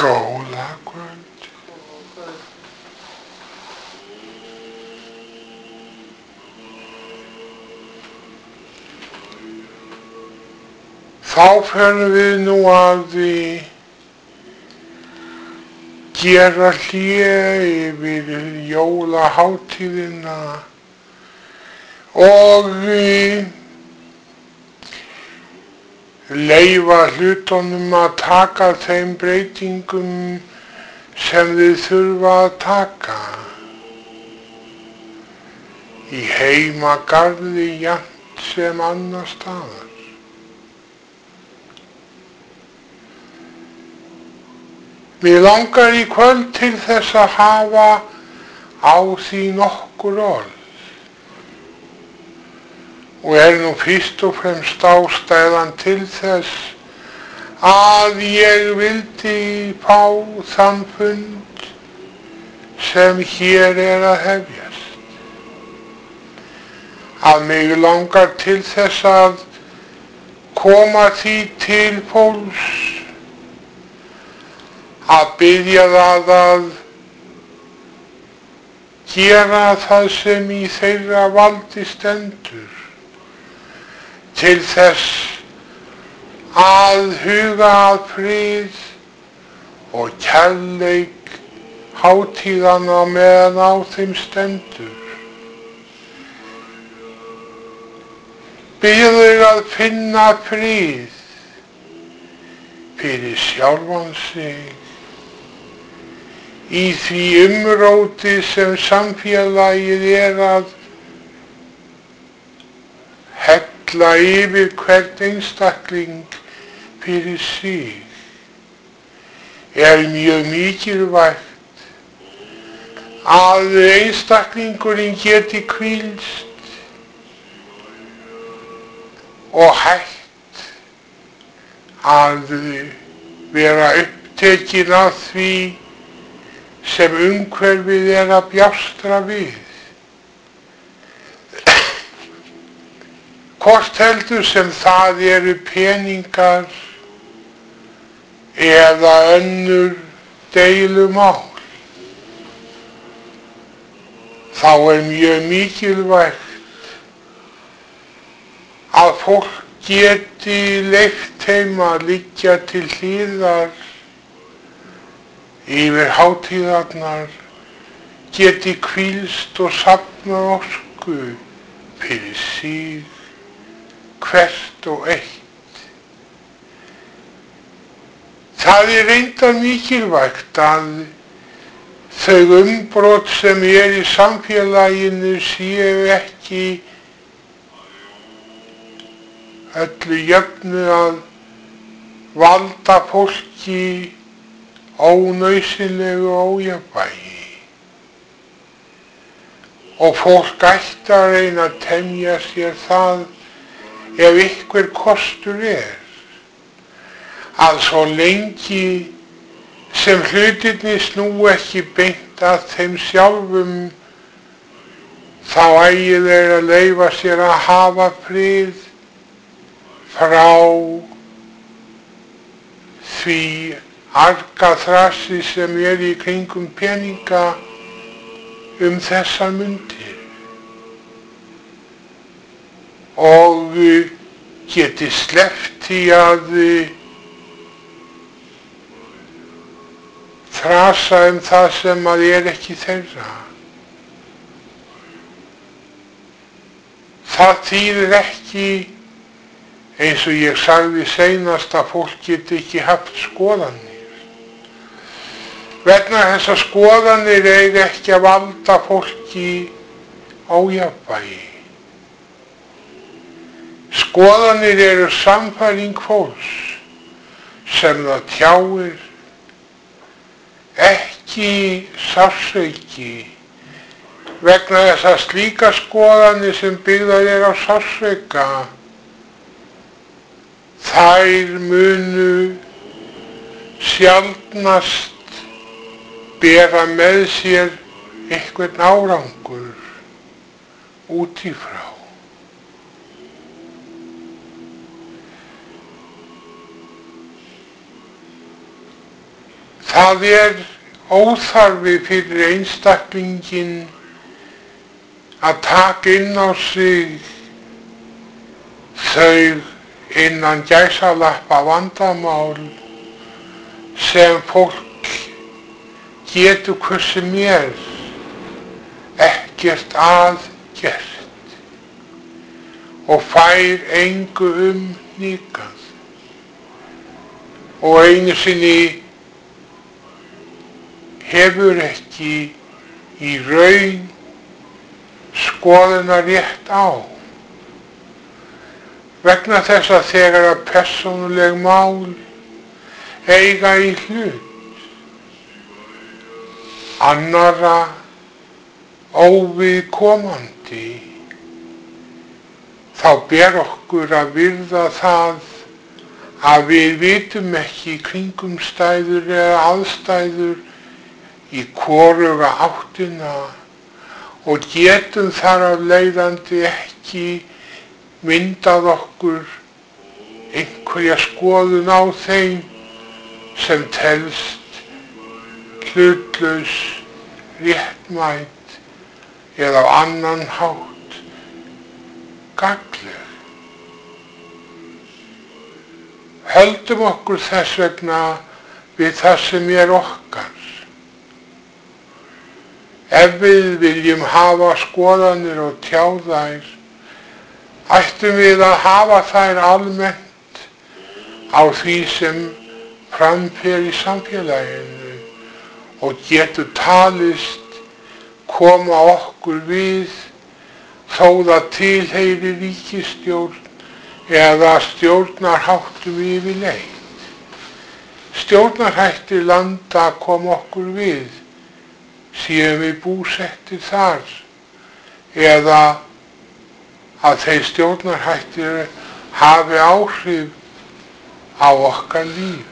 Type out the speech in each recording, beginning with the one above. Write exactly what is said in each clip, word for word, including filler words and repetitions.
Góða kvöld. Þá förum við nú að gera hlé yfir jólahátíðina og leyfa hlutunum að taka þeim breytingum sem þið þurfa að taka. Í heimagarði jafnt sem annars staðar. Mér langar í kvöld til þess að hafa á því nokkur orð og er nú fyrst og fremst ástæðan til þess að ég vildi fá þann fund sem hér er að hefjast. Að mig langar til þess að koma því til fólks að biðja það að gera það sem í þeirra valdi stendur til þess að huga að frið og kærleik hátíðanna meðan á þeim stendur. Biðja þau að finna frið fyrir sjálfan sig í því umróti sem samfélagið er að hella yfir hvern einstakling fyrir sig. Er mjög mikilvægt að einstaklingurinn geti hvílst og hægt að vera upptekinn af því sem umhverfið er að bjástra við. Hvort heldur sem það eru peningar eða önnur deilumál, þá er mjög mikilvægt að fólk geti leyft þeim að liggja til hliðar yfir hátíðarnar, geti hvílst og safnað orku fyrir sig, hvert og eitt. Það er reyndar mikilvægt að þau umbrot sem er í samfélaginu séu ekki öllu jöfnu að valda fólki ónauðsynlegu ójafnvægi og fólk ætti að reyna að temja sér það ef einhver kostur er að svo lengi sem hlutirnir snúi ekki beint að þeim sjálfum þá eigi þeir að leyfa sér að hafa frið frá því argaþrasi sem er í kringum peninga um þessar mundir og geti sleppt því að þrasa um það sem að er ekki þeirra. Það þýðir ekki, eins og ég sagði seinast, að fólk geti ekki haft skoðanir. Vegna þess að skoðanir eiga ekki að valda fólki ójafnvægi. Skoðanir eru sannfæring fólks sem það tjáir, ekki sársauki, vegna þess að slíkar skoðanir sem byggðar er á sársauka, þær munu sjaldnast bera með sér einhvern árangur út í frá. Það er óþarfi fyrir einstaklinginn að taka inn á sig þau innan gæsalappa vandamál sem fólk getur hvers sem er ekkert að gert og fær engu um hnikað og einu sinni hefur ekki í raun skoðuna rétt á. Vegna þess að þegar að persónuleg mál eiga í hlut annarra óviðkomandi, þá ber okkur að virða það að við vitum ekki kringumstæður eða aðstæður í hvoruga áttina og getum þar af leiðandi ekki myndað okkur einhverja skoðun á þeim sem telst hlutlaus, réttmæt eða á annan hátt gagnleg. Höldum okkur þess vegna við það sem er okkar. Ef við viljum hafa skoðanir og tjá þær, ættum við að hafa þær almennt á því sem framfer í samfélaginu og getur talist koma okkur við þó það tilheyri ríkisstjórn eða stjórnarháttum yfirleitt. Stjórnarhættir landa koma okkur við, séum við búsettir þar eða að þeir stjórnarhættir hafi áhrif á okkar líf.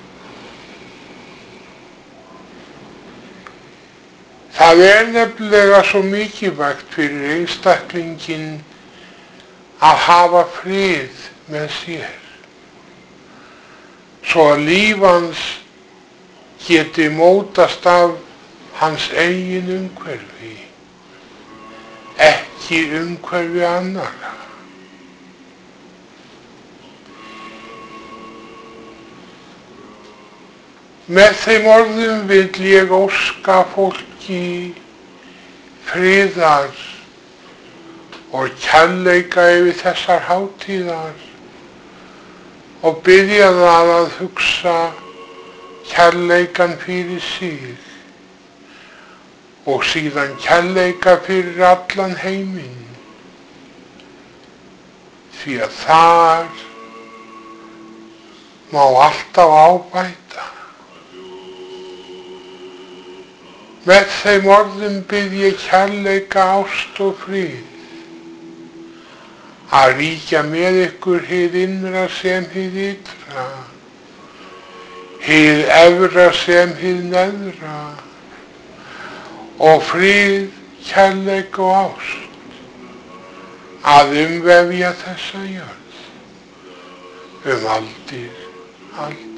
Það er nefnilega svo mikilvægt fyrir einstaklinginn að hafa frið með sér, svo að líf hans geti mótast af hans eigin umhverfi, ekki umhverfi annarra. Með þeim orðum vill ég óska fólki friðar og kærleika yfir þessar hátíðar og biðja það að hugsa kærleikan fyrir sig og síðan kærleika fyrir allan heiminn, því að þar má alltaf ábæta. Með þeim orðum bið ég kærleika, ást og frið að ríkja með ykkur hið innra sem hið ytra, hið efra sem hið neðra, og frið, kærleika og ást að umvefja þessa jörð um aldir, aldir.